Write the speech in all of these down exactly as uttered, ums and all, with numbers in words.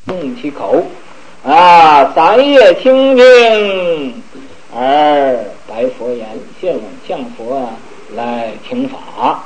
动其口，啊，三叶清净，而白佛言：现往向佛来听法。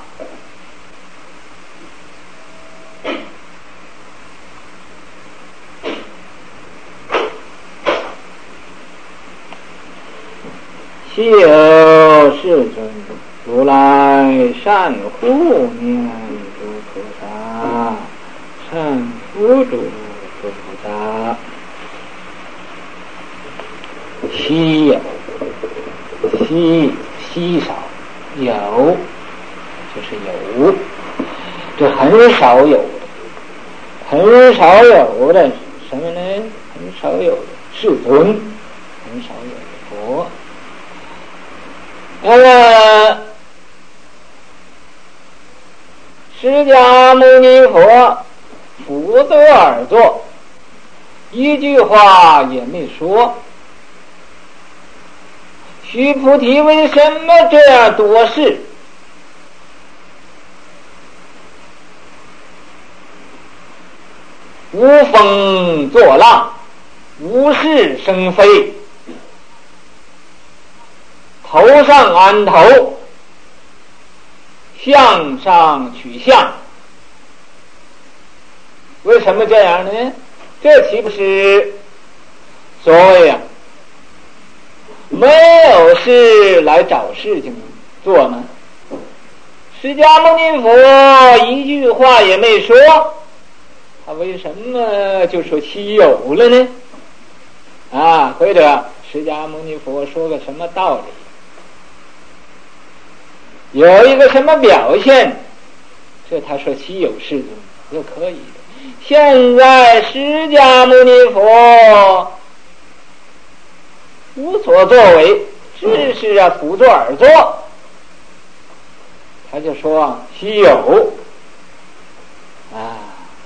昔有世尊，如来善护念诸菩萨，善护诸诸菩萨。稀有，稀稀少，有就是有，这很少有的，很少有的什么呢？很少有的世尊，很少有的佛。那么释迦牟尼佛辅佐而坐，一句话也没说。须菩提为什么这样多事？无风作浪，无事生非，头上安头，向上取向。为什么这样呢？这岂不是所谓啊，没有事来找事情做吗？释迦牟尼佛一句话也没说，他为什么就说稀有了呢？啊，或者释迦牟尼佛说个什么道理？有一个什么表现，这他说稀有世尊就可以的。现在释迦牟尼佛无所作为，只是啊辅佐而坐，他就说啊稀有啊。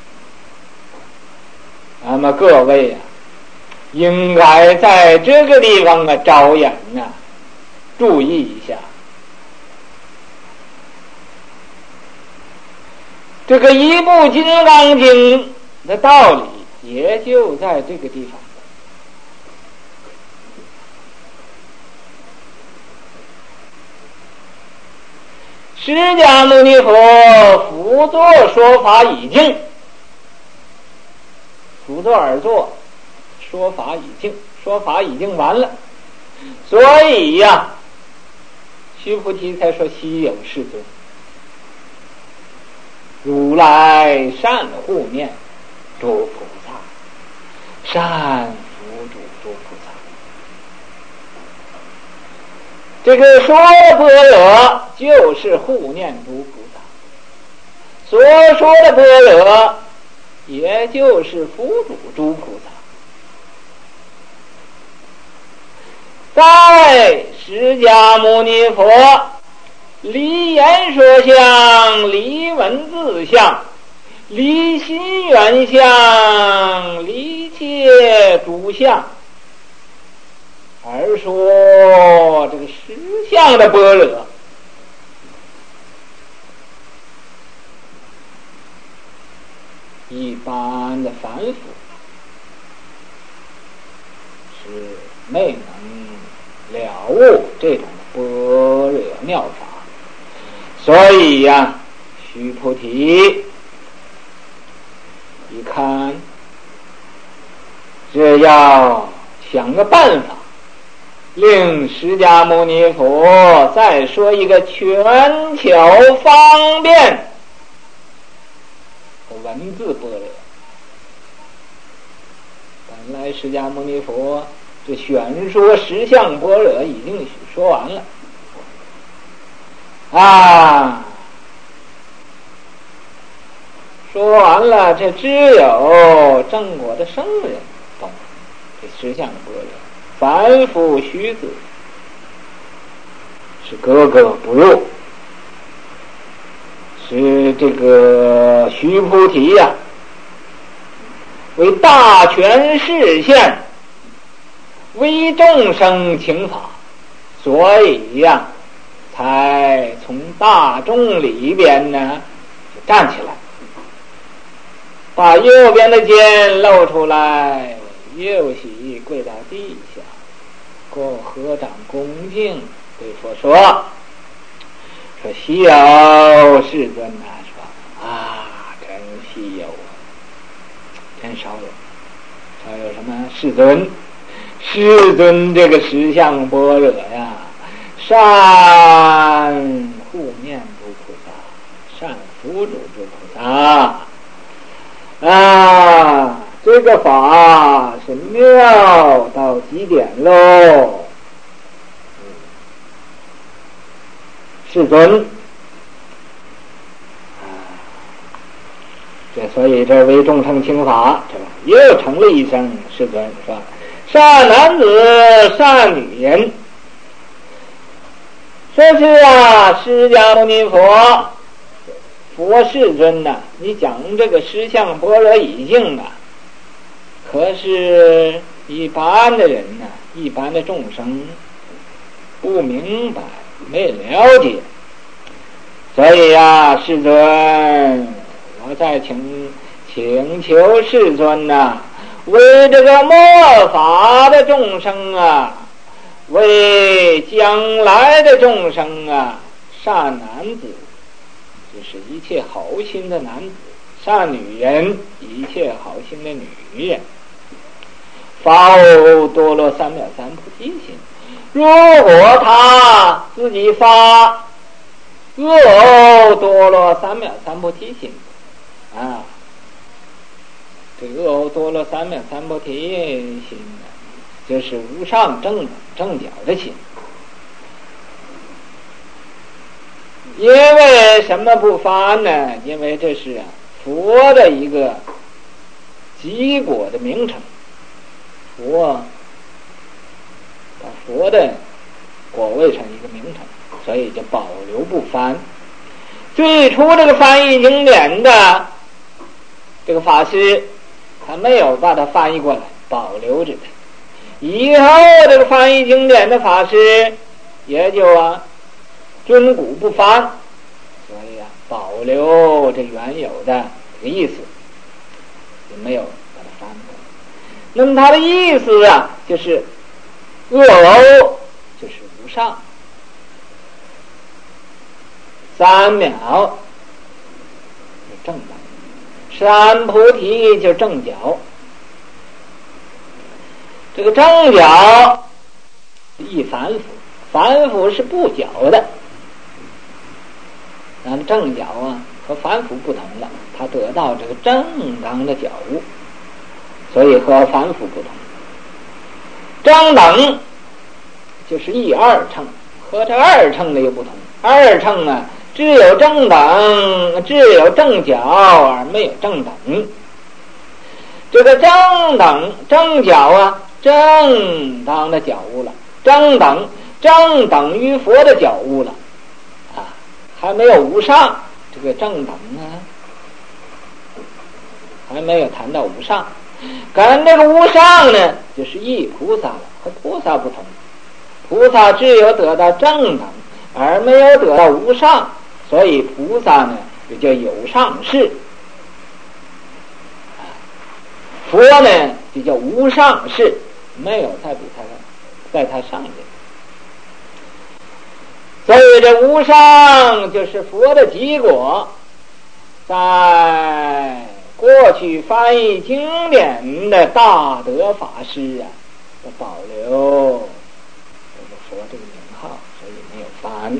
那么各位啊，应该在这个地方啊着眼啊，注意一下。这个一部金刚经的道理也就在这个地方。释迦牟尼佛辅佐说法已尽，辅佐而坐，说法已尽，说法已经完了，所以呀、啊，须菩提才说稀有世尊。如来善护念诸菩萨，善辅助诸菩萨。这个说般若就是护念诸菩萨，所说的般若也就是辅助诸菩萨。在释迦牟尼佛离言说相，离文字相，离心缘相，离一切诸相，而说这个实相的般若。一般的凡夫是没能了悟这种般若妙法，所以呀、啊，须菩提一看，这要想个办法，令释迦牟尼佛再说一个全巧方便文字般若。本来释迦牟尼佛这宣说实相般若已经说完了啊，说完了，这只有正果的圣人懂这实相般若，凡夫虚子是格格不入。是这个须菩提呀、啊，为大权示现，为众生请法，所以呀、啊，才从大众里边呢就站起来， 把右边的肩露出来，右膝跪到地下，过合掌恭敬对佛说：“说稀有世尊呐、啊，说啊，真稀有啊，真少有，少有什么世尊？世尊这个十相般若呀，善护念诸菩萨，善福主诸菩萨。”啊，这个法是妙到极点喽！世尊啊，这所以这为众生听法，这吧又成了一声世尊，说善男子善女人，说是啊，释迦牟尼佛。佛世尊呐、啊，你讲这个十相般若已经啊，可是一般的人呐、啊，一般的众生不明白，没了解，所以啊，世尊，我再请请求世尊呐、啊，为这个末法的众生啊，为将来的众生啊，善男子。就是一切好心的男子，善女人，一切好心的女人，发ô多罗三藐三菩提心。如果他自己发恶ô多罗三藐三菩提心啊，这个恶ô多罗三藐三菩提心呢，就是无上正正觉的心。因为什么不发呢？因为这是啊佛的一个极果的名称，佛把佛的果位成一个名称，所以就保留不翻。最初这个翻译经典的这个法师，他没有把它翻译过来，保留着它。以后这个翻译经典的法师也就啊尊古不翻，所以啊保留这原有的这个意思，也没有把它翻过来。那么它的意思啊，就是恶欧就是无上，三藐就正等，三菩提就正觉。这个正觉亦反腐，反腐是不觉的。那么正觉啊和反腐不同了，他得到这个正当的觉悟，所以和反腐不同。正等就是一二乘，和这二乘的又不同。二乘啊，只有正等，只有正觉而没有正等。这个正等正觉啊，正当的觉悟了，正等正等于佛的觉悟了啊，还没有无上。这个正等啊还没有谈到无上，跟这个无上呢就是一菩萨了，和菩萨不同。菩萨只有得到正等而没有得到无上，所以菩萨呢就叫有上士，佛呢就叫无上士，没有再比他在他上面。所以这无上就是佛的结果，在过去翻译经典的大德法师啊，都保留这个佛这个名号，所以没有翻。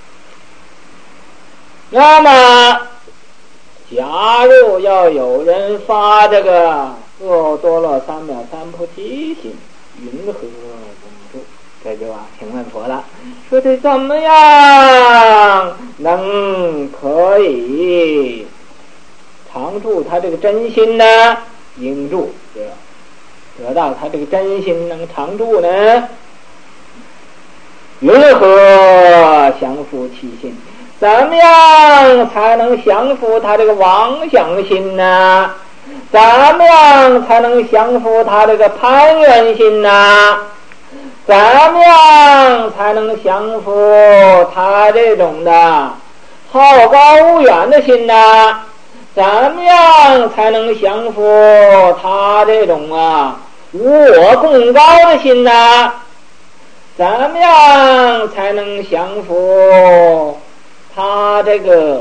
那么假如要有人发这个恶多罗三藐三菩提心，云何中住？这就啊请问佛了，说这怎么样能可以常住他这个真心呢？应住，得到他这个真心能常住呢？云何降伏其心？怎么样才能降伏他这个妄想心呢？怎么样才能降伏他这个攀缘心呢？怎么样才能降伏他这种的好高骛远的心呢？怎怎么样才能降服他这种啊无我共高的心呢？怎么样才能降服他这个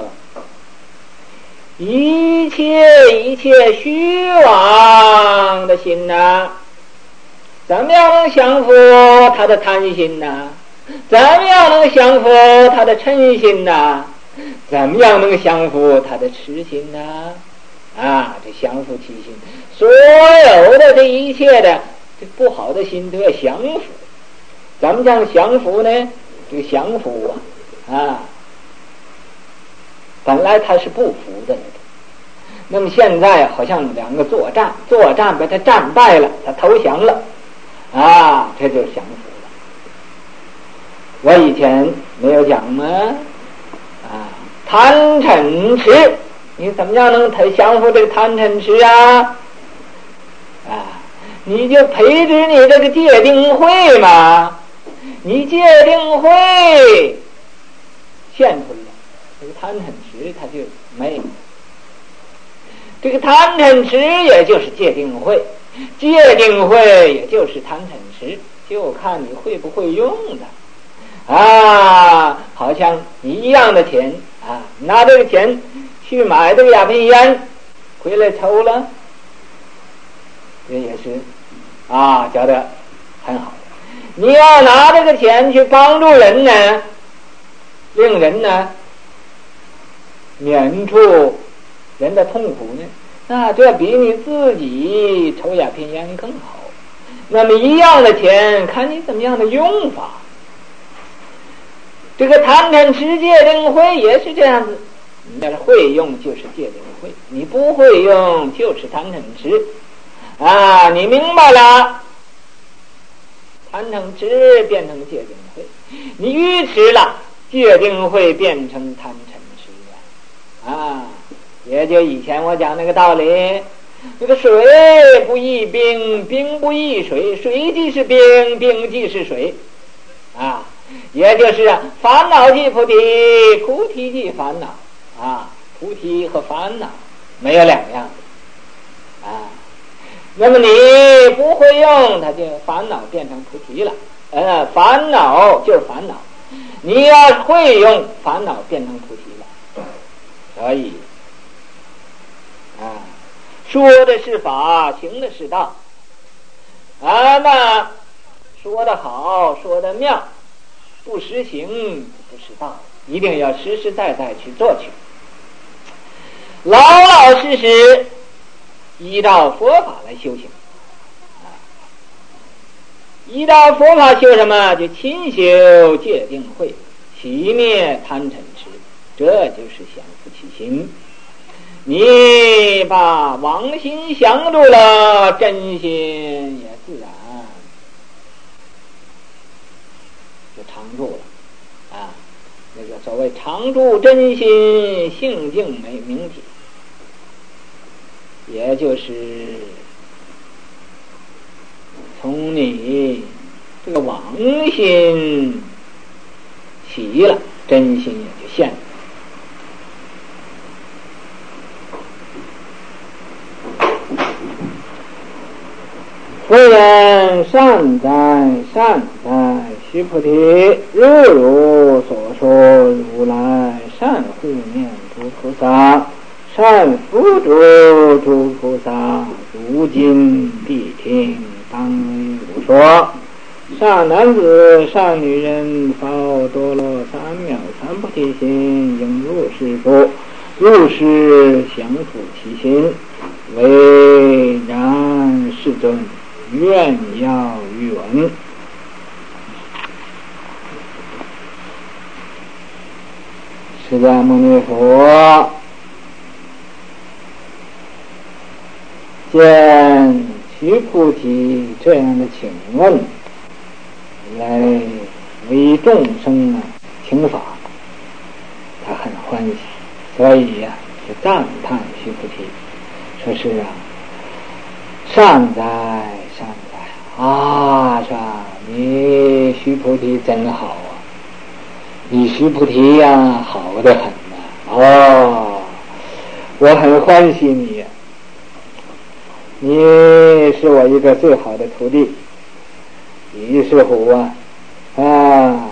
一切一切虚妄的心呢？怎么样能降服他的贪心呢？怎么样能降服他的嗔心呢？怎么样能降服他的痴心呢？啊，这降服其心，所有的这一切的这不好的心都要降服。怎么讲降服呢？这个降服啊，啊，本来他是不服的那个，那么现在好像两个作战，作战把他战败了，他投降了，啊，这就是降服了。我以前没有讲吗？啊，贪嗔痴，你怎么样能降服这个贪嗔痴啊？啊，你就培植你这个戒定慧嘛，你戒定慧现出来，这个贪嗔痴它就没有。这个贪嗔痴也就是戒定慧，戒定慧也就是贪嗔痴，就看你会不会用的啊。好像一样的钱啊，拿这个钱去买这个鸦片烟，回来抽了，这也是啊，觉得很好。你要拿这个钱去帮助人呢，令人呢免除人的痛苦呢，那这比你自己抽鸦片烟更好。那么一样的钱，看你怎么样的用法。这个贪嗔痴戒定慧也是这样子，你要是会用就是戒定慧，你不会用就是贪嗔痴啊。你明白了，贪嗔痴变成戒定慧，你愚痴了，戒定慧变成贪嗔痴了啊。也就以前我讲那个道理，那个水不异冰，冰不异水，水即是冰，冰即是水啊。也就是啊，烦恼即菩提，菩提即烦恼啊，菩提和烦恼没有两样啊。那么你不会用，它就烦恼变成菩提了，呃，烦恼就是烦恼。你要会用，烦恼变成菩提了。所以啊，说的是法，行的是道。啊，那说的好，说的妙，不实行不是道，一定要实实在在去做去，老老实实依照佛法来修行啊。依照佛法修什么？就勤修戒定慧，熄灭贪嗔痴，这就是降伏其心。你把妄心降住了，真心也自然就常住了啊。那个所谓常住真心，性净美明体，也就是从你这个妄心起了，真心也就现了。夫人善哉善哉，须菩提，如汝所说，如来善护念诸菩萨，善扶助诸菩萨，如今必听当为汝说。善男子善女人，发多罗三藐三菩提心，应如是说，如是降伏其心。唯然世尊，愿要欲闻。释迦牟尼佛见须菩提这样的请问，来为众生啊听法，他很欢喜，所以呀、啊，就赞叹须菩提，说是啊，善哉善哉啊，是吧？你须菩提真好啊，你须菩提呀、啊，好得很呐、啊！哦， 我很欢喜你，你是我一个最好的徒弟。于是乎啊啊，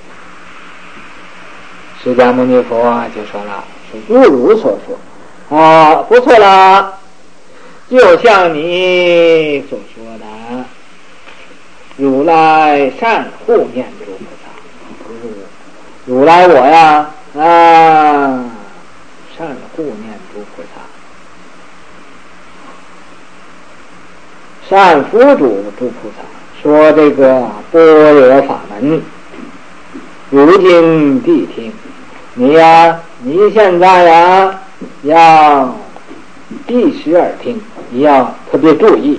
释迦牟尼佛就说了，是如如所说啊，不错了，就像你所说的，如来善护念诸菩萨，如来我呀啊，善护念诸菩萨，善辅助诸菩萨。说这个般若法门，如今谛听，你呀，你现在呀要闭实耳听，你要特别注意。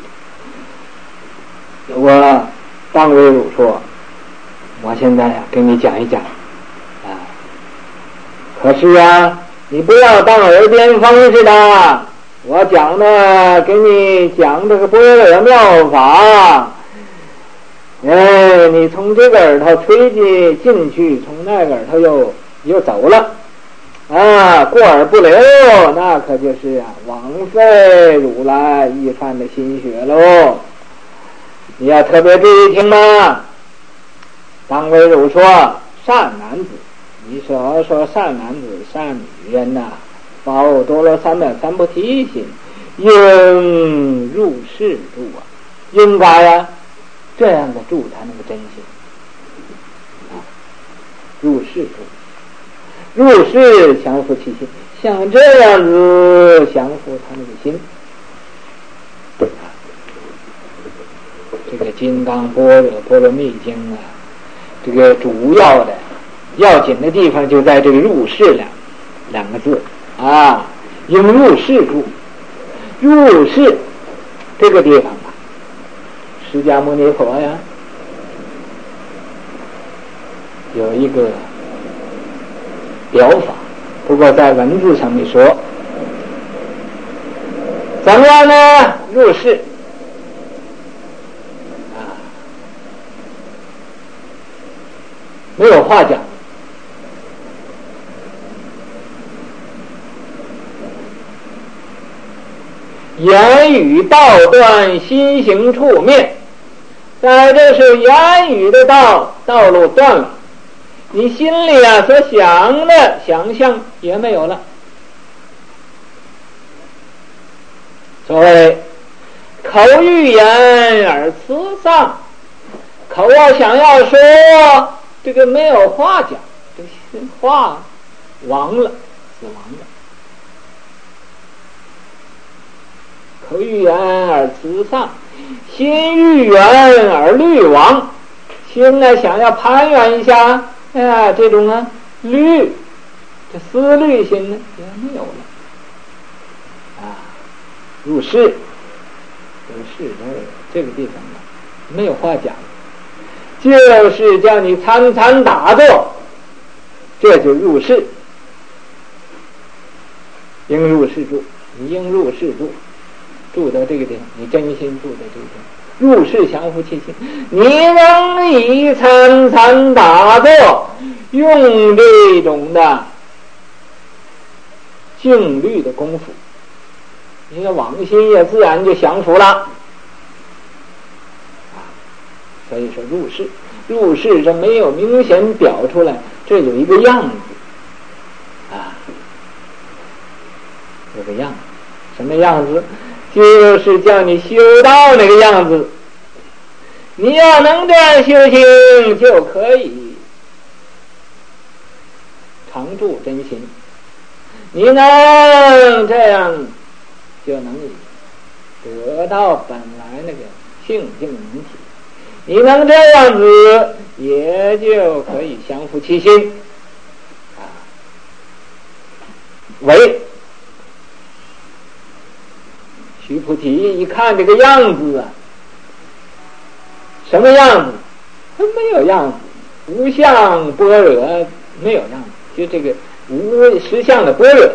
我当为汝说，我现在呀跟你讲一讲啊，可是啊，你不要当耳边风似的，我讲的给你讲这个般若妙法。哎，你从这个耳朵吹进进去，从那个耳朵又又走了，啊，过耳不留，那可就是啊枉费如来一番的心血喽。你要特别注意听吗？当为汝说，善男子，你所说善男子、善女人呐、啊，报多罗三藐三菩提心，应入世度啊，应该呀、啊。这样的住才能够真心啊，入世住，入世降伏其心，像这样子降伏他那个心。啊，这个《金刚般若波罗蜜经》啊，这个主要的、要紧的地方就在这个入世两两个字啊，应入世住，入世这个地方。释迦牟尼佛呀，有一个表法，不过在文字上面说，怎么样呢？入世啊，没有话讲。言语道断，心行处灭。在这是言语的道道路断了，你心里啊所想的想象也没有了。所谓口欲言而辞丧，口啊想要说，这个没有话讲，这个话亡了，死亡了。口欲言而辞丧，心欲言而虑亡。心呢想要攀援一下，哎呀，这种啊虑，这思虑心呢也没有了。啊，入世，入世这这个地方呢没有话讲，就是叫你参参打坐，这就入世。应入世住，你应入世住。住到这个地方，你真心住在这个地方，入世降伏其心。你能以参参打坐，用这种的静虑的功夫，你的往心也自然就降服了。啊，所以说入世，入世这没有明显表出来，这有一个样子，啊，有个样子，什么样子？就是叫你修到那个样子，你要能这样修行，就可以常住真心。你能这样，就能得到本来那个性净明体。你能这样子，也就可以降伏其心。啊，为须菩提一看这个样子啊，什么样子？它没有样子，无相般若没有样子，就这个无实相的般若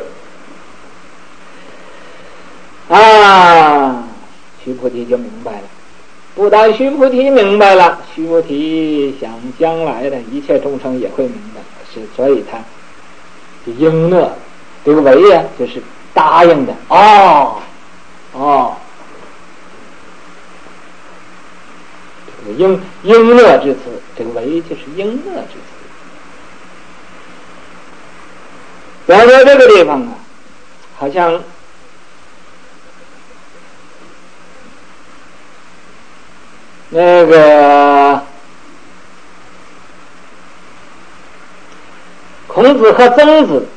啊，须菩提就明白了。不但须菩提明白了，须菩提想将来的一切众生也会明白，是所以他就应那这个为呀、啊，就是答应的。哦哦，这个应应乐之词，这个为就是应乐之词。然后这个地方啊，好像那个孔子和曾子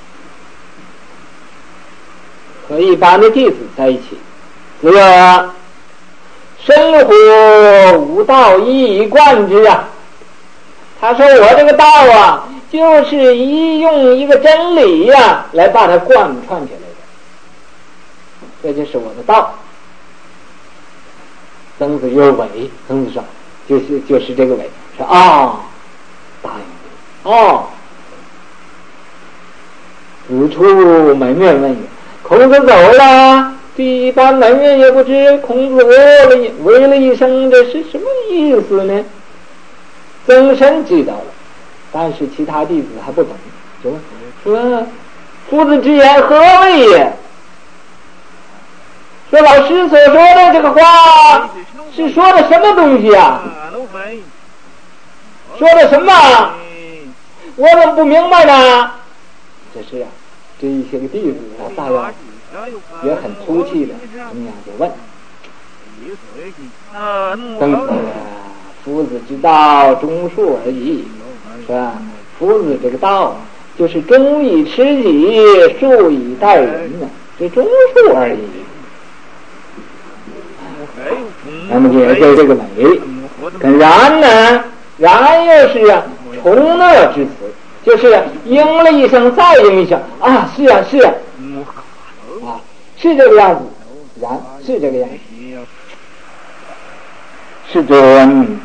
和一般的弟子在一起，只有生活无道，一以贯之啊。他说我这个道啊，就是一用一个真理呀、啊、来把它贯穿起来的，这就是我的道。曾子有为，曾子说就是就是这个为，说啊，答应哦。子出门面问也，孔子走了，这一般门人也不知孔子为了为了一声，这是什么意思呢？曾参知道了，但是其他弟子还不懂，就说夫子之言何谓也？说老师所说的这个话是说的什么东西啊？说的什么？我怎么不明白呢？这是啊，这一些个弟子啊，大家也很粗气的，怎么样就问曾子夫子之道，忠恕而已，是吧？夫子这个道就是忠以持己，恕以待人呢，这忠恕而已。那么也就这个美，跟然呢，然又是啊重乐之词，就是应了一声再应一声啊，是啊是啊，啊是这个样子，然是这个样子，世尊。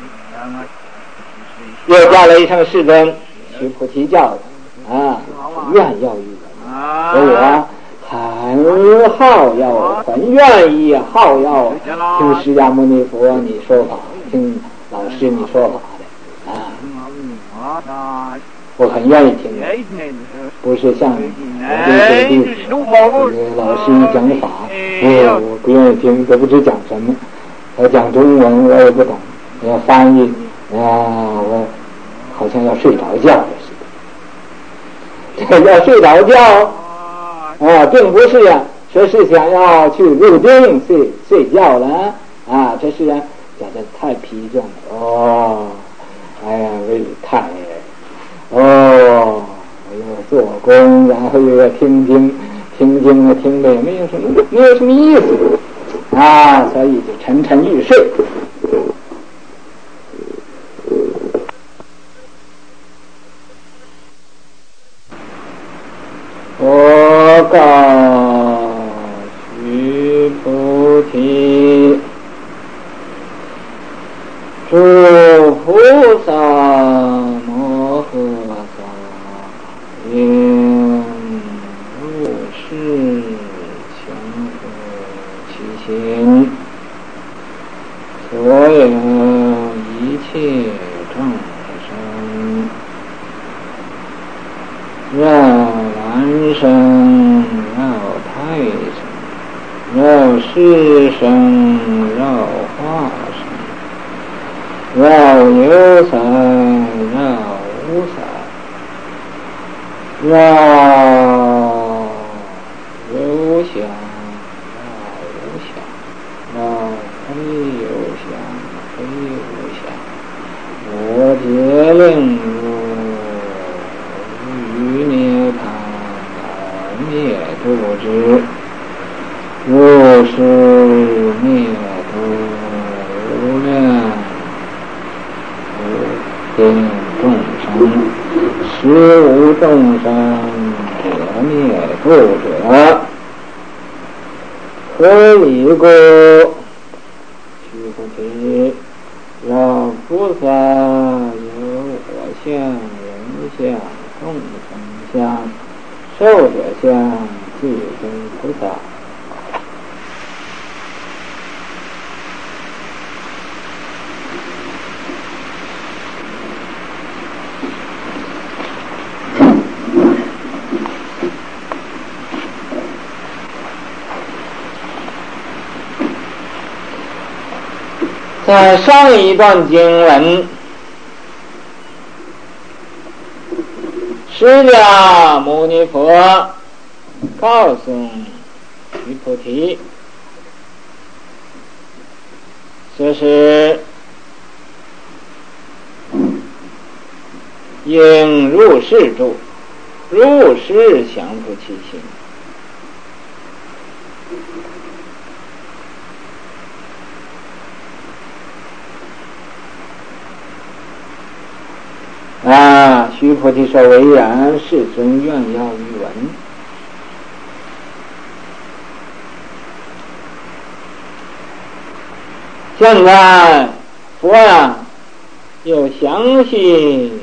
又加了一声世尊，须菩提教的啊，愿要与我，所以我很好要，很愿意好要听释迦牟尼佛你说法，听老师你说法的啊，我很愿意听的，不是像我这些弟子，这个老师一讲法，哎呀，我不愿意听，都不知讲什么，他讲中文我也不懂，我要翻译。啊，我好像要睡着觉了似的。这个要睡着觉啊，并不是啊，说是想要去入定睡睡觉了啊，这是啊，讲的太疲倦了哦。哎呀，为太哦，我要做工，然后又要听经，听经啊，听的也没有什么，没有什么意思啊，所以就沉沉欲睡。我告须菩提，诸菩萨摩诃萨应如是降伏其心，所有一切众生，绕来生，绕太生，绕世生，绕化生，绕有色，绕无色，绕有相，绕无相，绕非有相，非无相。我皆令于涅槃灭度之，如是灭度无量无边众生，实无众生可灭度者。何以故？须菩提，若菩萨有我相、人相、众生相、寿者相，即非菩萨。 在上一段经文，释迦牟尼佛告诉须菩提，这是应入世住，入世降伏其心。啊，须菩提说：“为然，世尊愿要于闻。”现在佛呀，又详细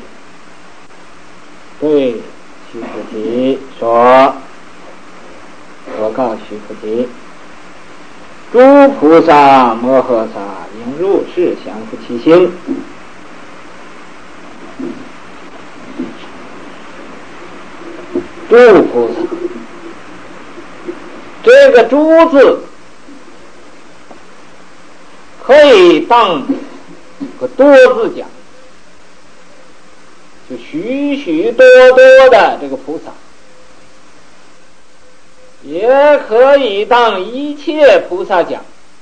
对须菩提说：“我告须菩提，诸菩萨摩诃萨应入世降伏其心。”诸菩萨，这个“诸”字可以当个多字讲，就许许多多的这个菩萨，也可以当一切菩萨讲，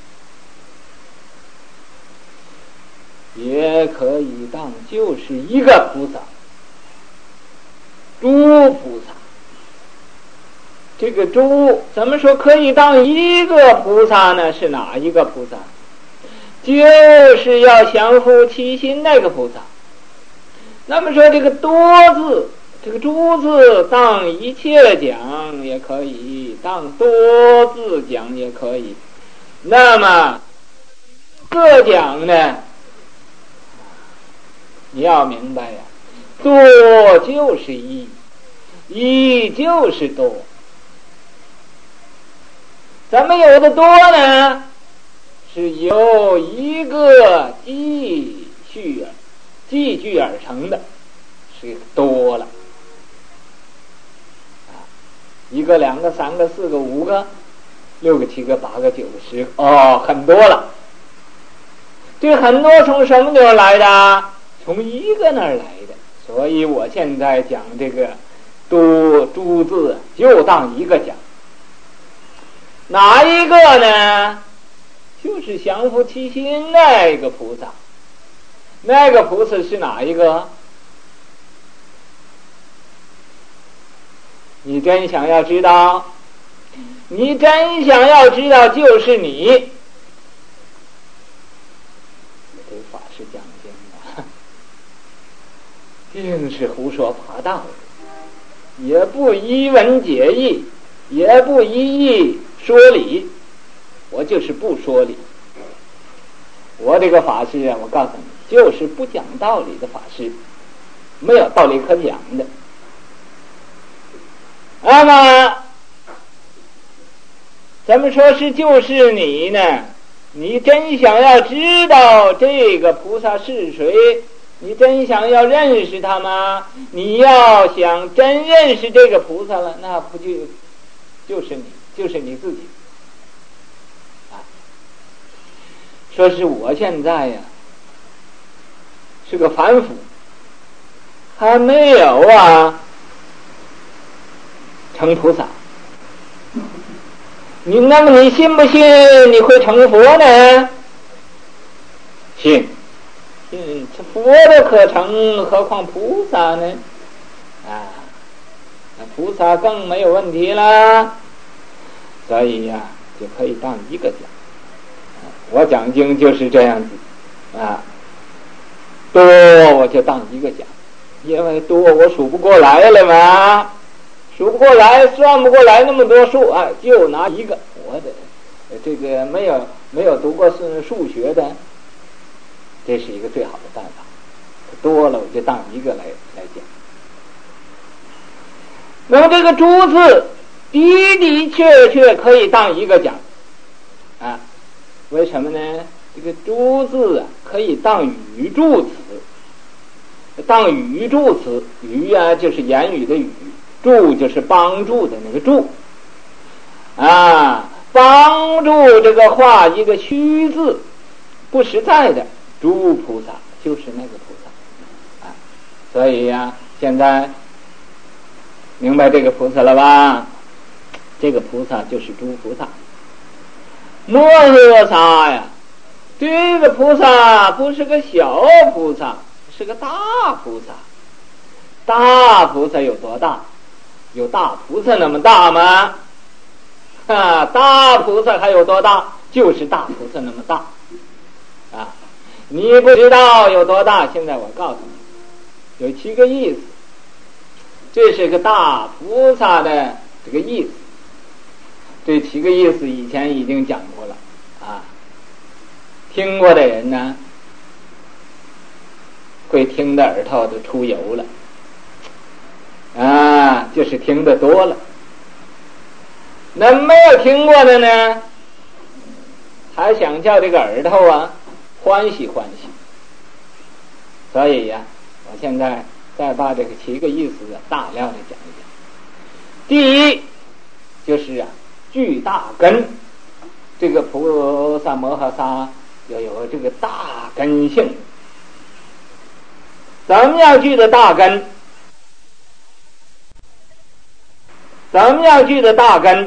也可以当就是一个菩萨，诸菩萨。这个诸怎么说可以当一个菩萨呢？是哪一个菩萨？就是要降伏其心那个菩萨。那么说这个多字，这个诸字当一切讲也可以，当多字讲也可以。那么各讲呢，你要明白呀，多就是一，一就是多。怎么有的多呢？是由一个积聚积聚而成的，是多了啊！一个、两个、三个、四个、五个、六个、七个、八个、九个、十个，哦，很多了。这很多从什么地方来的？从一个那儿来的。所以我现在讲这个多诸字，就当一个讲。哪一个呢？就是降伏其心那个菩萨。那个菩萨是哪一个？你真想要知道？你真想要知道就是你。这法师讲经啊，净是胡说八道，也不一文解义，也不一义说理，我就是不说理。我这个法师啊，我告诉你，就是不讲道理的法师，没有道理可讲的。那么怎么说是就是你呢？你真想要知道这个菩萨是谁，你真想要认识他吗？你要想真认识这个菩萨了，那不就就是你，就是你自己啊！说是我现在呀是个凡夫，还没有啊成菩萨。你那么你信不信你会成佛呢？信，信，这佛都可成，何况菩萨呢？啊，那菩萨更没有问题啦。所以呀、啊，就可以当一个讲。我讲经就是这样子啊，多我就当一个讲，因为多我数不过来了嘛。数不过来，算不过来那么多数啊，就拿一个。我的这个没有没有读过数数学的，这是一个最好的办法。多了我就当一个来来讲。那么这个诸字的的确确可以当一个讲啊？为什么呢？这个诸字啊可以当语助词，当语助词，语啊就是言语的语。助就是帮助的那个助啊，帮助这个画一个虚字， 不实在的诸菩萨就是那个菩萨啊。所以呀、啊，现在明白这个菩萨了吧？这个菩萨就是诸菩萨。摩诃萨呀，这个菩萨不是个小菩萨，是个大菩萨。大菩萨有多大？有大菩萨那么大吗？啊，大菩萨还有多大？就是大菩萨那么大啊！你不知道有多大，现在我告诉你，有七个意思。这是个大菩萨的这个意思。这七个意思以前已经讲过了啊，听过的人呢，会听的耳朵都出油了啊，就是听得多了。那没有听过的呢，还想叫这个耳朵啊欢喜欢喜。所以呀、啊，我现在再把这个七个意思的大量的讲一讲。第一就是啊，具大根。这个菩萨摩诃萨要有这个大根性。怎么样具的大根？怎么样具的大根？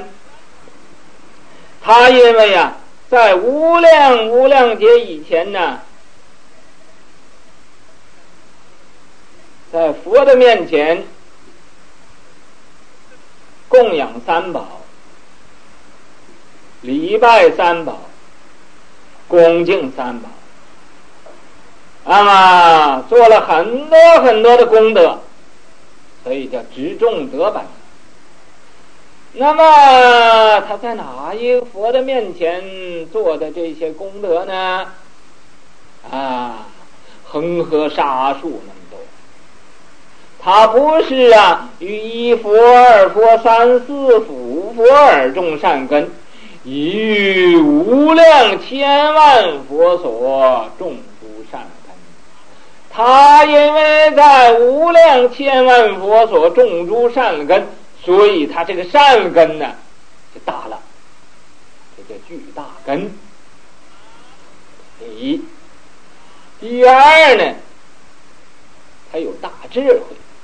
他因为呀、啊，在无量无量劫以前呢，在佛的面前供养三宝，礼拜三宝，恭敬三宝，啊，做了很多很多的功德，所以叫执众德本。那么他在哪一个佛的面前做的这些功德呢？啊，恒河沙数那么多。他不是啊，于一佛、二佛、三四五佛而种善根，以于无量千万佛所种诸善根。他因为在无量千万佛所种诸善根，所以他这个善根呢就大了，这叫具大根。第一，第二呢，他有大智慧。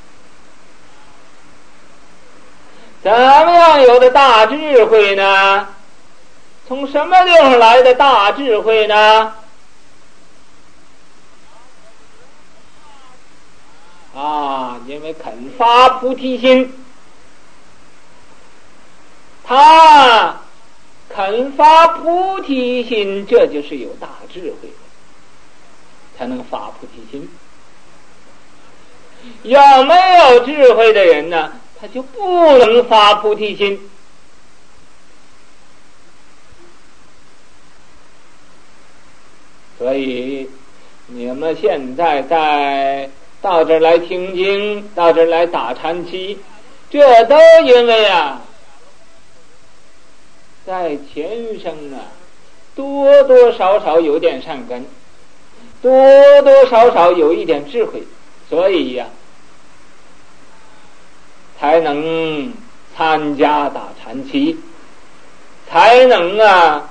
怎么样有的大智慧呢？从什么地方来的大智慧呢？啊，因为肯发菩提心。他肯发菩提心，这就是有大智慧的，才能发菩提心。要没有智慧的人呢，他就不能发菩提心。所以你们现在在到这儿来听经，到这儿来打禅期，这都因为啊，在前生啊，多多少少有点善根，多多少少有一点智慧，所以呀、啊，才能参加打禅期，才能啊，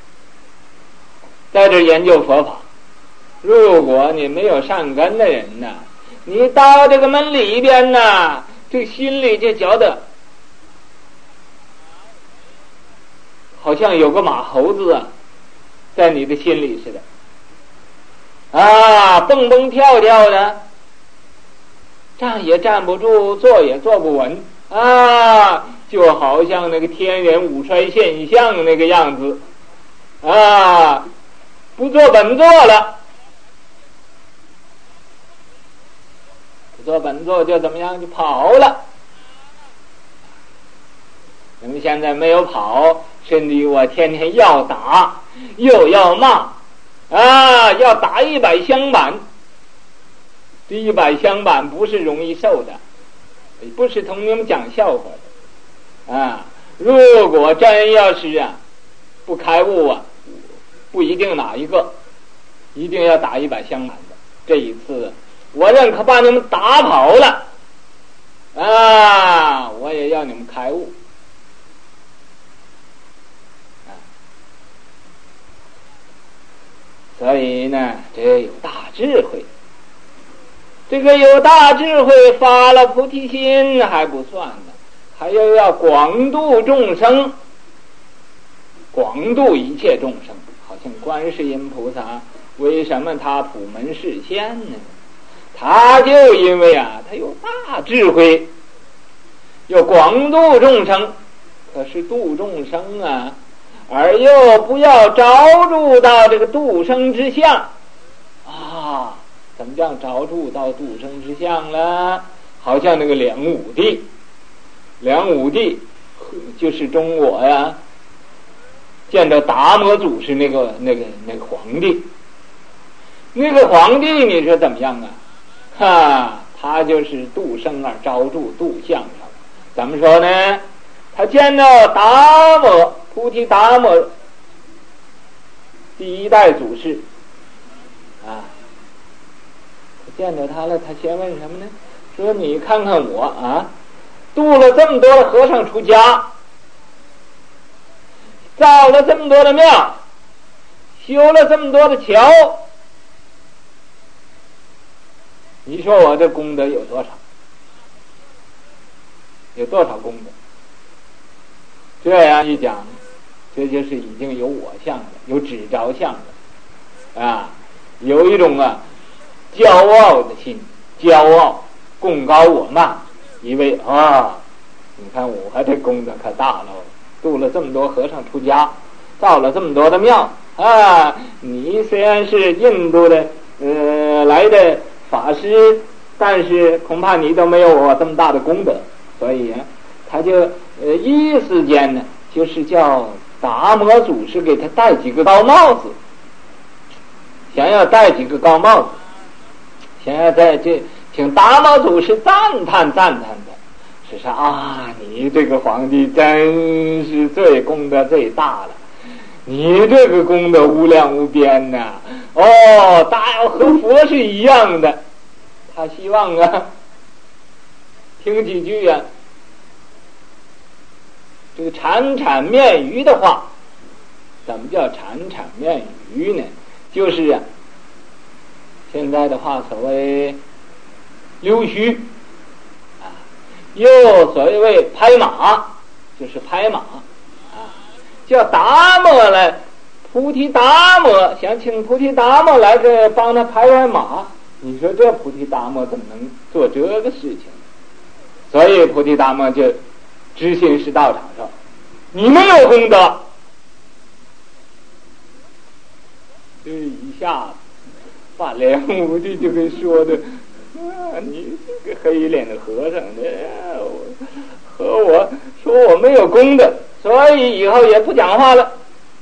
在这研究佛法。如果你没有善根的人呢，你到这个门里边呢，这个心里就觉得好像有个马猴子啊，在你的心里似的，啊，蹦蹦跳跳的，站也站不住，坐也坐不稳，啊，就好像那个天人五衰现象那个样子，啊，不坐本座了，不坐本座就怎么样？就跑了。你们现在没有跑，甚至于我天天要打，又要骂，啊，要打一百香板。这一百香板不是容易受的，不是同你们讲笑话的，啊，如果真要是啊不开悟啊，不一定哪一个，一定要打一百香板的。这一次我认可把你们打跑了，啊，我也要你们开悟。 所以呢，这有大智慧。这个有大智慧发了菩提心还不算呢，还要要广度众生，广度一切众生。好像观世音菩萨为什么他普门示现呢？他就因为啊，他有大智慧，有广度众生。可是度众生啊，而又不要着住到这个度生之相啊。怎么这样着住到度生之相呢？好像那个梁武帝，梁武帝就是中国呀，见到达摩祖师那个那个那个皇帝，那个皇帝你说怎么样啊？哈，他就是度生而着住度相上。怎么说呢？他见到达摩菩提达摩第一代祖师啊，见到他了，他先问什么呢？说你看看我啊，度了这么多的和尚出家，造了这么多的庙，修了这么多的桥，你说我这功德有多少？有多少功德？这样一讲，这就是已经有我相了，有指着相了啊，有一种啊骄傲的心，骄傲贡高我慢，以为啊，你看我这功德可大了，度了这么多和尚出家，造了这么多的庙啊！你虽然是印度的呃来的法师，但是恐怕你都没有我这么大的功德，所以啊，他就呃一时间呢，就是叫达摩祖师给他戴几个高帽子，想要戴几个高帽子。想要在这请达摩祖师赞叹赞叹的，是说啊，你这个皇帝真是最功德最大了，你这个功德无量无边呐、啊！哦，大要和佛是一样的。他希望啊，听几句啊，这个铲铲面鱼的话。怎么叫铲铲面鱼呢？就是啊。现在的话，所谓溜须啊，又所谓拍马，就是拍马啊，叫达摩来，菩提达摩想请菩提达摩来这帮他拍拍马。你说这菩提达摩怎么能做这个事情？所以菩提达摩就知行是道场上，你没有功德，这一下子。把梁武帝就给说的啊，你这个黑脸的和尚的，和我说我没有功德，所以以后也不讲话了，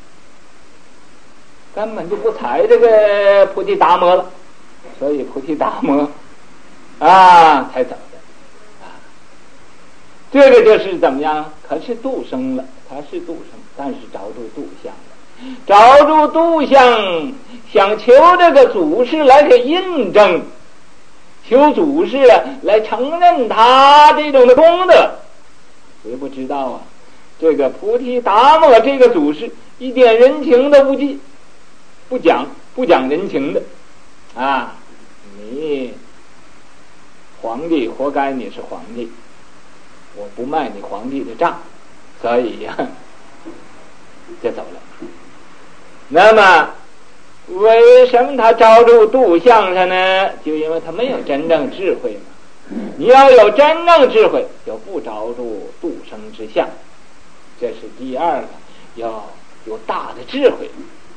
根本就不睬这个菩提达摩了。所以菩提达摩啊才走的啊。这个就是怎么样？可是度生了，他是度生，但是着住度相了，着住度相。想求这个祖师来给印证，求祖师啊来承认他这种的功德。谁不知道啊？这个菩提达摩这个祖师一点人情都不记，不讲不讲人情的啊！你皇帝活该你是皇帝，我不卖你皇帝的账，所以呀、啊，就走了。那么。为什么他着住度相上呢？就因为他没有真正智慧嘛。你要有真正智慧，就不着住度生之相。这是第二个，要有大的智慧。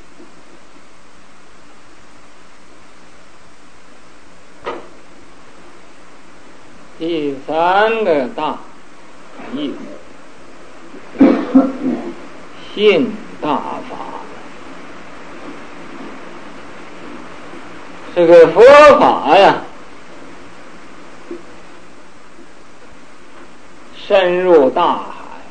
第三个大意思，信大法。这个佛法呀，深入大海，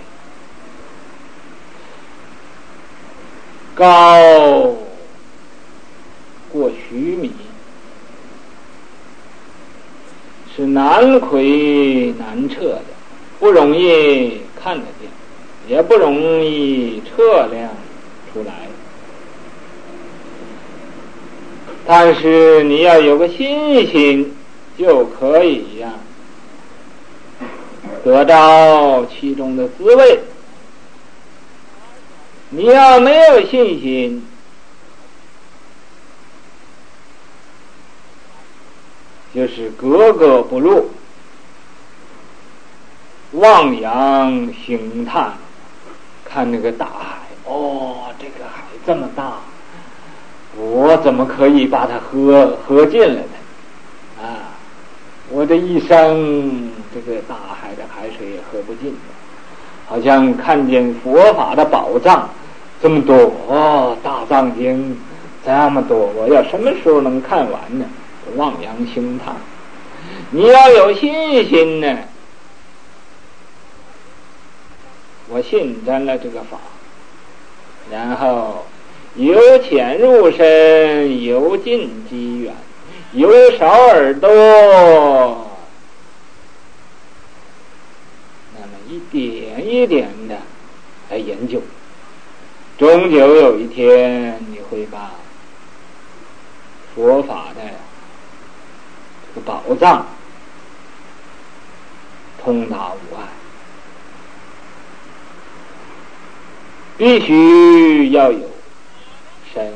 高过须弥，是难窥难测的，不容易看得见，也不容易测量出来。 但是你要有个信心，就可以呀、啊，得到其中的滋味。你要没有信心，就是格格不入，望洋兴叹，看那个大海，哦，这个海这么大，我怎么可以把它喝喝尽了呢？啊，我这一生这个大海的海水也喝不尽的，好像看见佛法的宝藏这么多，哦，大藏经这么多，我要什么时候能看完呢？望洋兴叹。你要有信心呢，我信真了这个法，然后由浅入深，由近及远，由少而多，那么一点一点的来研究，终究有一天你会把佛法的这个宝藏通达无碍。必须要有深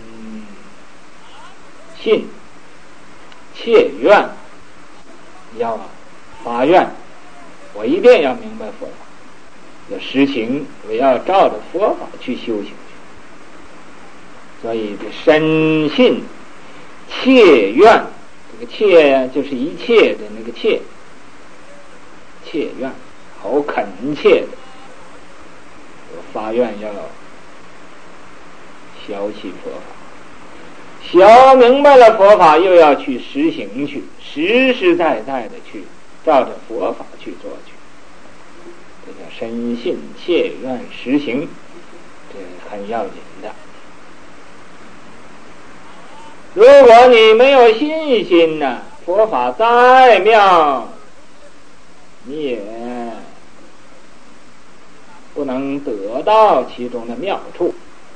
信切愿，要发愿，我一定要明白佛法，要实行，我要照着佛法去修行去。所以这深信切愿，这个切呀，就是一切的那个切，切愿，好恳切的发愿，要消起佛法，消明白了佛法，又要去实行去，实实在在的去照着佛法去做去，这叫深信切愿实行，这很要紧的。如果你没有信心呢，佛法再妙，你也不能得到其中的妙处。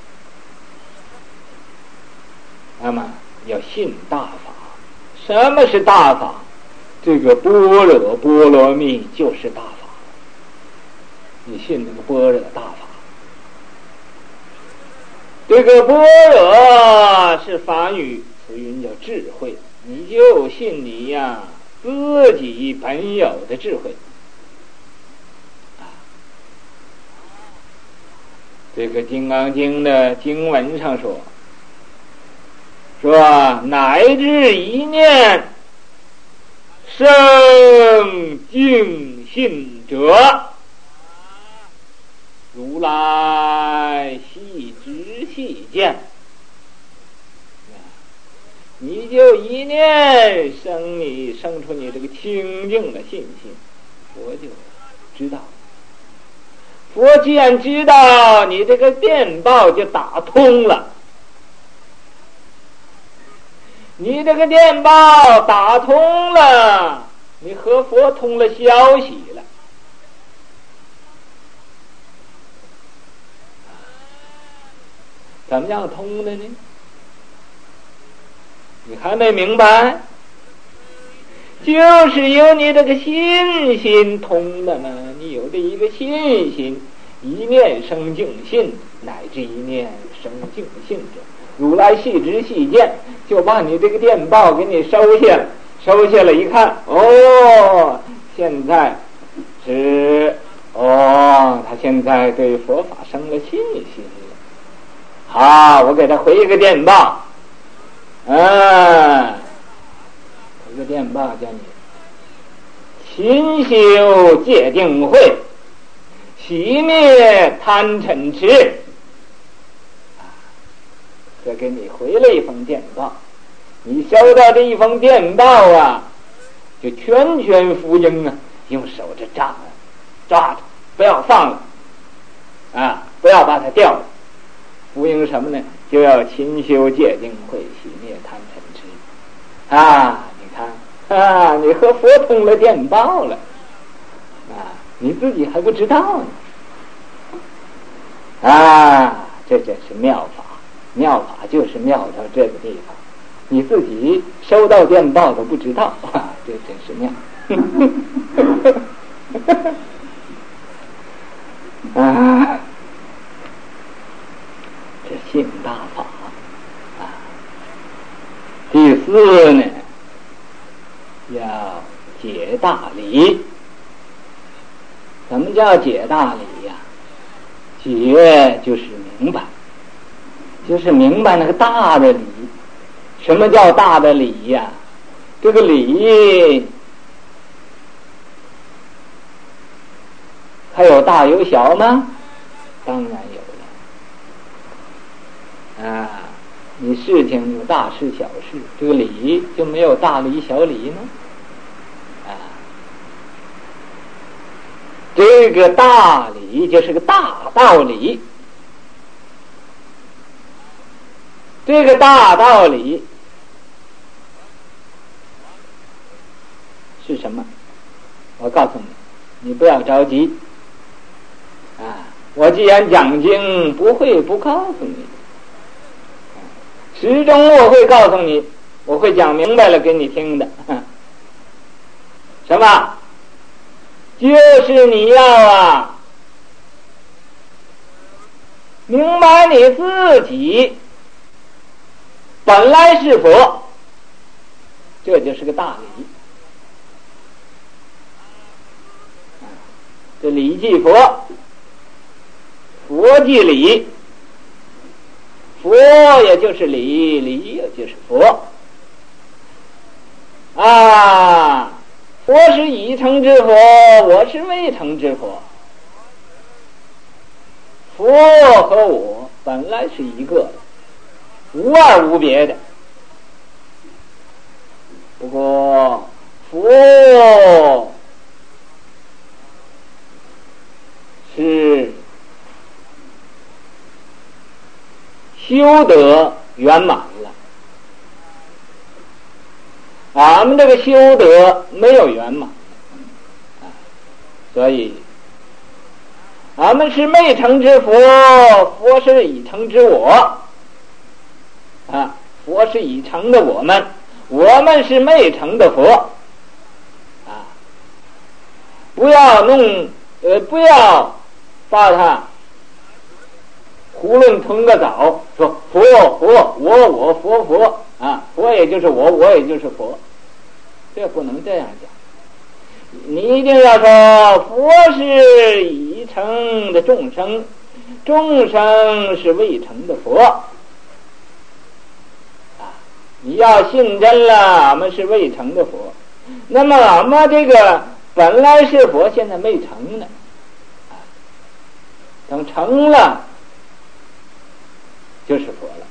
那么要信大法。什么是大法？这个般若波罗蜜就是大法。你信这个般若大法，这个般若是法语，词云叫智慧，你就信你呀自己本有的智慧。这个《金刚经》的经文上说，说乃至一念生净信者，如来悉知悉见。你就一念生你生出你这个清净的信心，佛就知道。佛既然知道，你这个电报就打通了，你这个电报打通了，你和佛通了消息了。怎么样通的呢？你还没明白？就是有你这个信心通的呢，你有这一个信心，一念生净信，乃至一念生净信者，如来悉知悉见，就把你这个电报给你收下了，收下了一看，哦，现在是哦，他现在对佛法生了信心了。好，我给他回一个电报，嗯。一个电报叫你勤修戒定慧，熄灭贪嗔痴，这给你回了一封电报。你收到这一封电报啊，就全权服膺啊，用手这抓着抓着，不要放了啊，不要把它掉了。服膺什么呢？就要勤修戒定慧，熄灭贪嗔痴啊。啊，你和佛通了电报了啊，你自己还不知道呢啊，这真是妙法，妙法就是妙到这个地方你自己收到电报都不知道，啊、这真是妙。啊，这性大法啊。第四呢，要解大理。什么叫解大理呀、啊？解就是明白，就是明白那个大的理。什么叫大的理呀、啊？这个理还有大有小吗？当然有了。啊，你事情有大事小事，这个理就没有大理小理吗？啊，这个大理就是个大道理。这个大道理是什么？我告诉你，你不要着急啊！我既然讲经，不会不告诉你，始终我会告诉你，我会讲明白了给你听的。什么？就是你要啊，明白你自己本来是佛，这就是个大理。这理即佛，佛即理，佛也就是理，理也就是佛啊。佛是已成之佛，我是未成之佛。佛和我本来是一个的，无二无别的。不过佛是修得圆满了，俺们这个修得没有圆满，所以俺们是未成之佛，佛是已成之我啊，佛是已成的我们，我们是未成的佛啊！不要弄呃，不要把它囫囵吞个枣，说佛佛我我佛佛啊，佛也就是我，我也就是佛，这不能这样讲。你一定要说佛是已成的众生，众生是未成的佛啊！你要信真了，俺们是未成的佛，那么俺们这个本来是佛，现在没成呢啊，等成了就是佛了。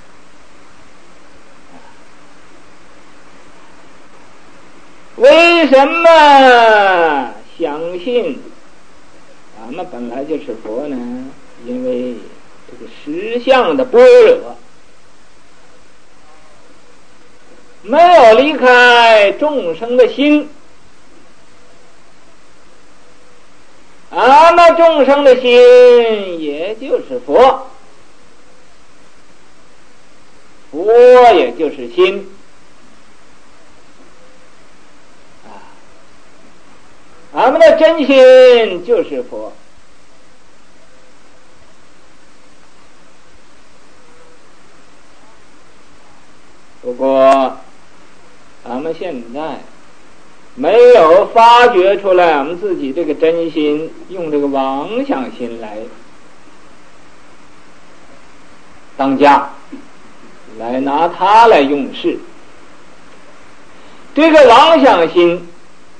为什么相信俺们本来就是佛呢？因为这个实相的般若没有离开众生的心，俺们众生的心也就是佛，佛也就是心。俺们的真心就是佛，不过俺们现在没有发掘出来，俺们自己这个真心，用这个妄想心来当家，来拿它来用事。这个妄想心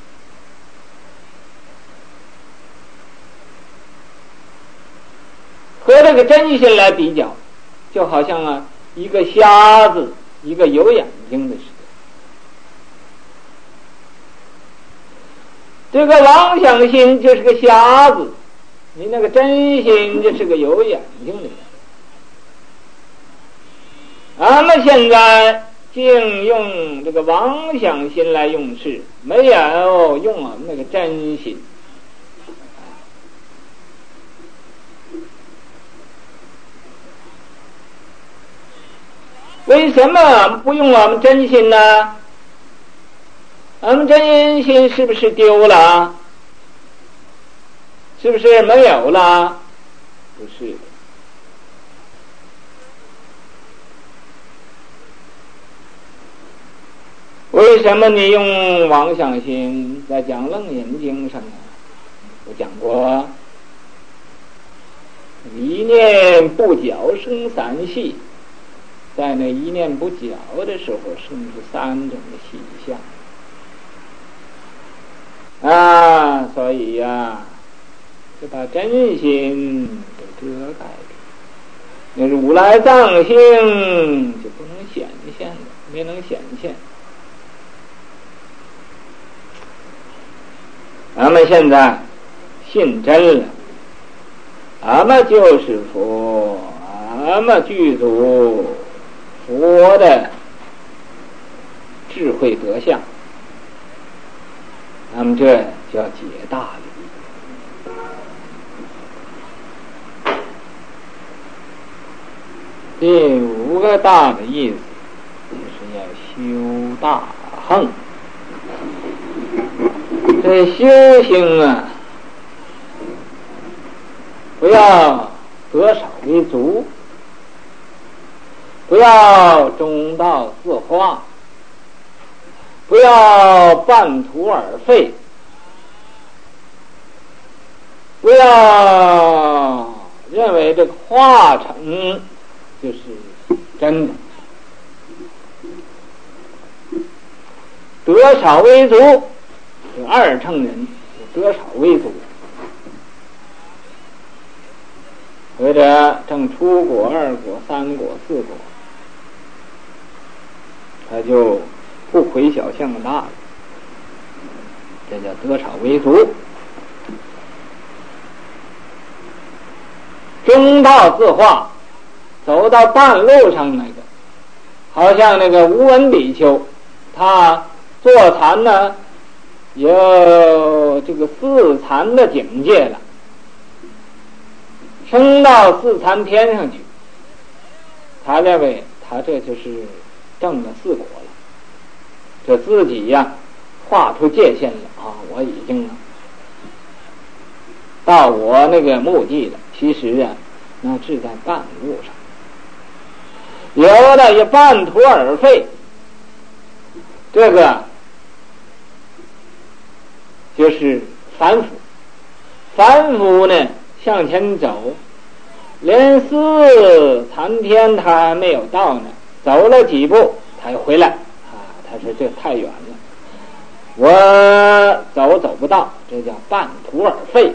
和这个真心来比较，就好像啊一个瞎子一个有眼睛的似的。这个妄想心就是个瞎子，你那个真心就是个有眼睛的人。俺们现在竟用这个妄想心来用事，没有用俺们那个真心。 为什么不用我们真心呢？我们真心是不是丢了？是不是没有了？不是的。为什么你用妄想心？在讲楞严经上啊，我讲过，一念不觉生三系，在那一念不觉的时候生出三种的细相啊，所以呀、啊，就把真心给遮盖住。那如来藏性就不能显现了，没能显现。咱们现在信真了，俺们就是佛，俺们具足佛的智慧德相，咱们这叫解大理。第五个大的意思就是要修大行。这修行啊，不要得少为足，不要中道自化，不要半途而废，不要认为这个化成就是真的，得少为足。二乘人得少为足，或者正初果、二果、三果、四果，他就不回小向大了，这叫得少为足。中道自化，走到半路上那个，好像那个无闻比丘，他坐禅呢有这个四禅的境界了，升到四禅天上去，他认为他这就是证了四果了，这自己呀画出界限了啊！我已经到我那个目的了。其实啊，那是在半路上，有的也半途而废，这个就是反腐，反腐呢向前走，连四禅天他还没有到呢，走了几步他又回来啊！他说这太远了，我走走不到，这叫半途而废。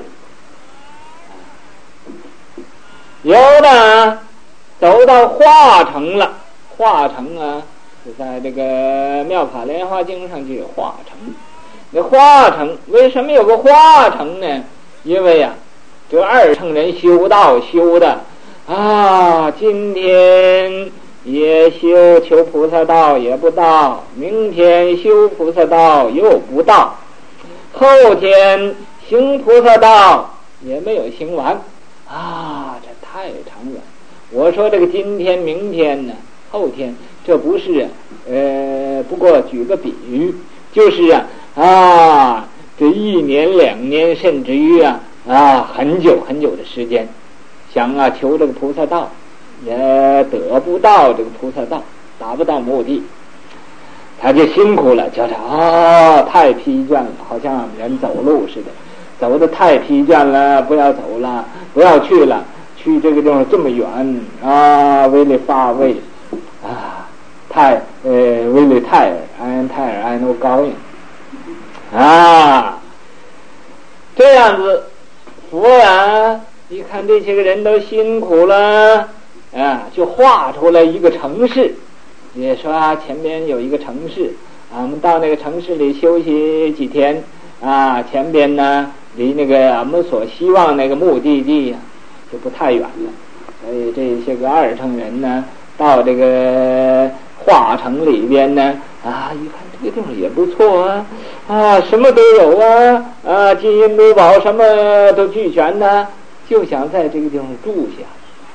有的走到化城了，化城啊是在这个妙法莲华经上就有化城。那化城为什么有个化城呢？因为呀、啊，这二乘人修道修的啊，今天也修求菩萨道也不到，明天修菩萨道又不到，后天行菩萨道也没有行完啊，这太长远。我说这个今天明天呢，后天，这不是呃，不过举个比喻，就是啊啊，这一年两年，甚至于啊啊很久很久的时间，想啊求这个菩萨道，也得不到这个菩萨道，达不到目的，他就辛苦了，叫他啊太疲倦了，好像人走路似的，走得太疲倦了，不要走了，不要去了，去这个地方这么远啊，为了发胃啊，太呃为了泰尔安泰尔安诺高兴啊，这样子佛啊一看这些个人都辛苦了啊，就画出来一个城市，也说啊前边有一个城市啊，我们到那个城市里休息几天啊，前边呢离那个我们所希望那个目的地呀、啊、就不太远了，所以这些个二乘人呢到这个化城里边呢啊，一看这个地方也不错啊啊，什么都有啊啊，金银珠宝什么都俱全呢，就想在这个地方住下。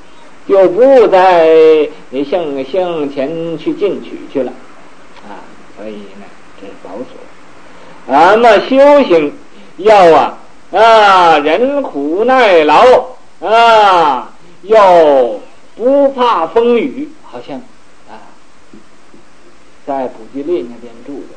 就不再向向前去进取去了啊。所以呢，这是保守。那么修行要啊啊忍苦耐劳啊，要不怕风雨，好像啊在普吉利那边住的，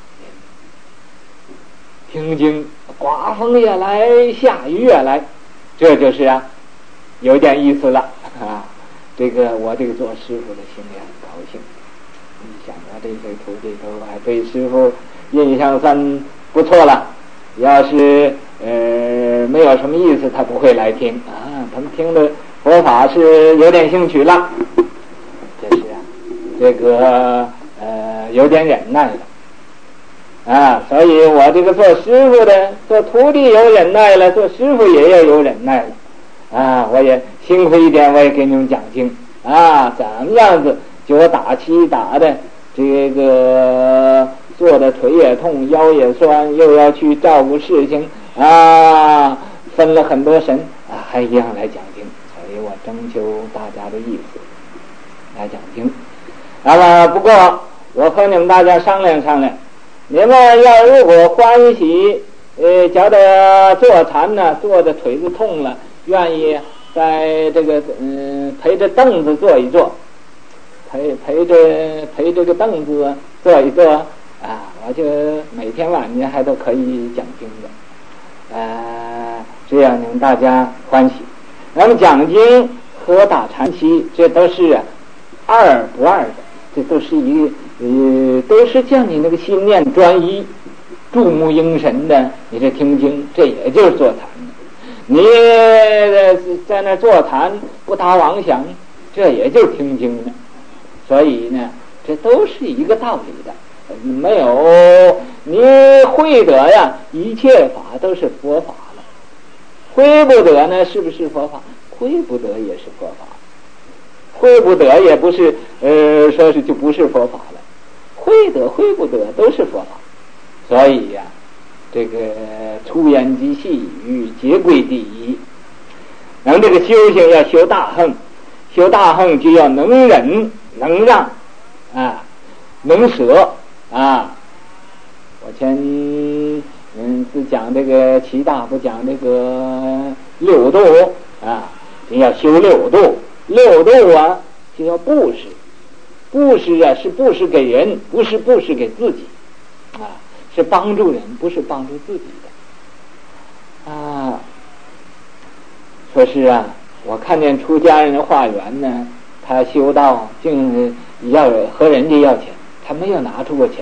听经刮风也来，下雨也来，这就是啊有点意思了啊。这个我这个做师傅的心里很高兴，你想啊，这些徒弟都还对师傅印象算不错了。要是呃没有什么意思，他不会来听啊。他们听的佛法是有点兴趣了，这是啊，这个呃有点忍耐了啊。所以我这个做师傅的，做徒弟有忍耐了，做师傅也要有忍耐了啊。我也辛苦一点，我也给你们讲经啊，怎么样子就我打七打的这个坐的腿也痛，腰也酸，又要去照顾事情啊，分了很多神啊，还一样来讲经。所以我征求大家的意思来讲经。那么不过我和你们大家商量商量，你们要如果欢喜呃觉得坐禅呢，坐的腿子痛了，愿意在这个嗯陪着凳子坐一坐，陪陪着陪这个凳子坐一坐啊，我就每天晚上还都可以讲经的，呃，这样你们大家欢喜。那么讲经和打禅期，这都是二不二的，这都是一个呃，都是叫你那个心念专一、注目凝神的。你这听经，这也就是坐禅的。你在那坐禅不打妄想，这也就是听经的。所以呢，这都是一个道理的。没有你会得呀，一切法都是佛法了。会不得呢，是不是佛法？会不得也是佛法。会不得也不是呃，说是就不是佛法了。会得会不得都是佛法。所以呀、啊，这个粗言及细语皆归第一。然后这个修行要修大恨，修大恨就要能忍能让啊，能舍啊。我前嗯是讲这个七大，不讲这个六度啊，就要修六度。六度啊就要布施，布施啊是布施给人，不是布施给自己啊，是帮助人，不是帮助自己的啊。说是啊，我看见出家人的化缘呢，他修道竟要和人家要钱，他没有拿出过钱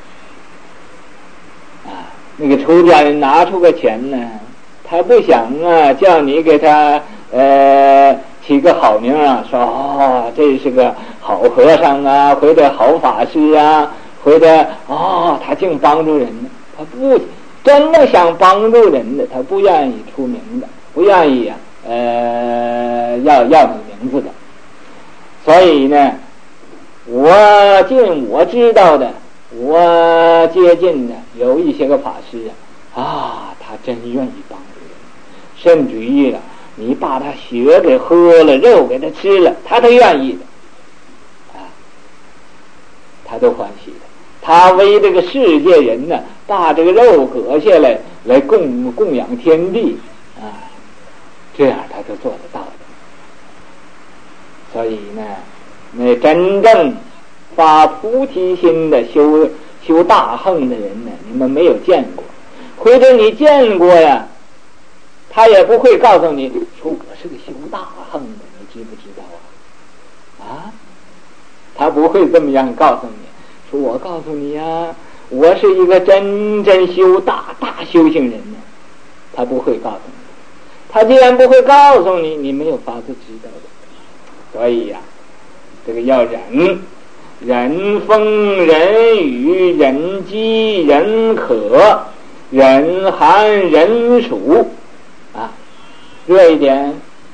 来啊。那个出家人拿出个钱呢，他不想啊叫你给他呃起个好名啊，说哦这是个好和尚啊，或者好法师啊，或者哦他净帮助人呢。他不真正想帮助人的，他不愿意出名的，不愿意啊呃要要你名字的。所以呢，我尽我知道的，我接近的有一些个法师啊，啊他真愿意帮助人，甚至于了你把他血给喝了，肉给他吃了，他都愿意的啊，他都欢喜的。他为这个世界人呢，把这个肉割下来来供供养天地啊，这样他都做得到的。所以呢，那真正发菩提心的修修大恨的人呢，你们没有见过，或者你见过呀，他也不会告诉你说我是个修大恨的，你知不知道啊？啊，他不会这么样告诉你，说我告诉你呀，我是一个真正修大大修行人呢，他不会告诉你。他既然不会告诉你，你没有法子知道的。所以呀、啊，这个要忍，忍风忍雨忍饥忍渴忍寒忍暑啊，热一点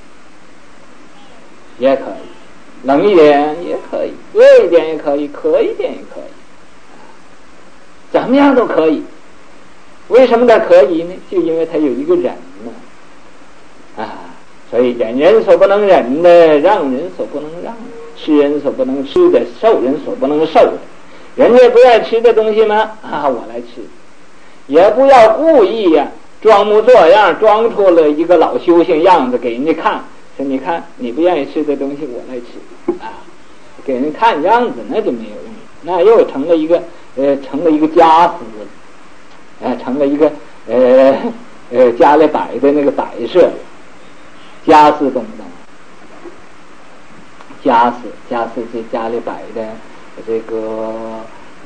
也可以，冷一点也可以，热一点也可以，渴一点也可以，怎么样都可以。为什么它可以呢？就因为它有一个忍呢啊。 所以忍人所不能忍的，让人所不能让的，吃人所不能吃的，受人所不能受的。人家不爱吃的东西吗？啊，我来吃。也不要故意呀、啊，装模作样，装出了一个老修行样子给人家看，说你看你不愿意吃的东西我来吃啊，给人看样子那就没有用，那又成了一个呃成了一个家私，呃成了一个呃呃家里摆的那个摆设，家私懂不懂？家私家私是家里摆的这个呃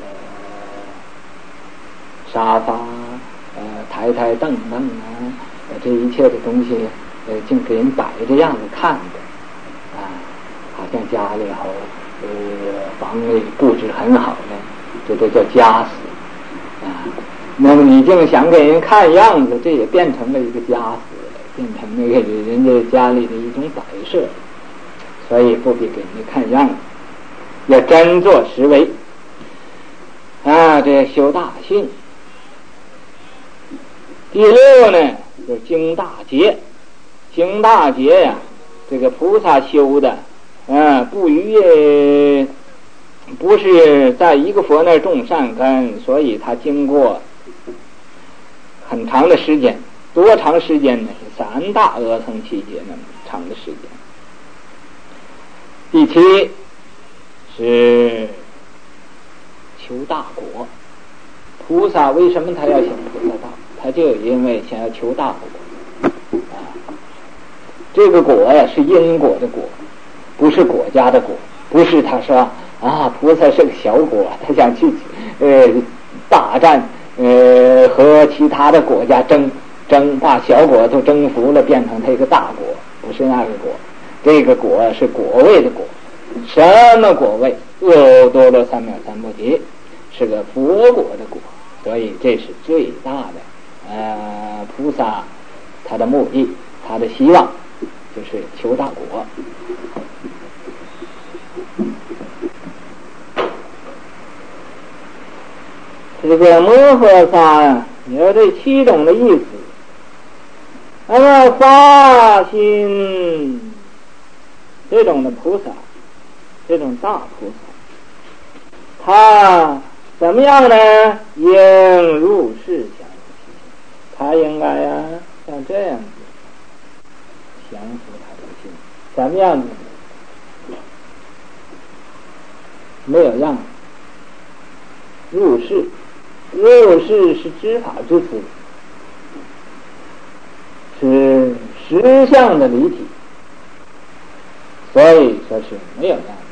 沙发呃台台凳凳啊，呃这一切的东西呃净给人摆这样子看的啊，好像家里头呃房里布置很好的，这都叫家私啊。那么你净想给人看样子，这也变成了一个家私了，变成那个人家家里的一种摆设，所以不必给人家看样子，要真做实为啊。这修大性。第六呢，就是经大劫。经大劫呀，这个菩萨修的，啊，不于不是在一个佛那儿种善根，所以他经过很长的时间，多长时间呢？三大阿僧祇劫那么长的时间。第七是求大果。菩萨为什么他要行菩萨道？他就因为想要求大果啊。这个果呀是因果的果，不是国家的果，不是他说啊菩萨是个小国，他想去呃大战呃和其他的国家争争，把小国都征服了，变成他一个大国，不是那个果。这个果是果位的果。什么果位？阿多罗三藐三菩提，是个佛果的果。所以这是最大的呃菩萨他的目的，他的希望就是求大果。这个摩诃萨呀，你说这七种的意思，那么发心这种的菩萨，这种大菩萨，他怎么样呢？应入世降伏，他应该呀、啊、像这样子降伏他的心，怎么样子？没有让入世，入世是知法之词，是实相的离体，所以说是没有让。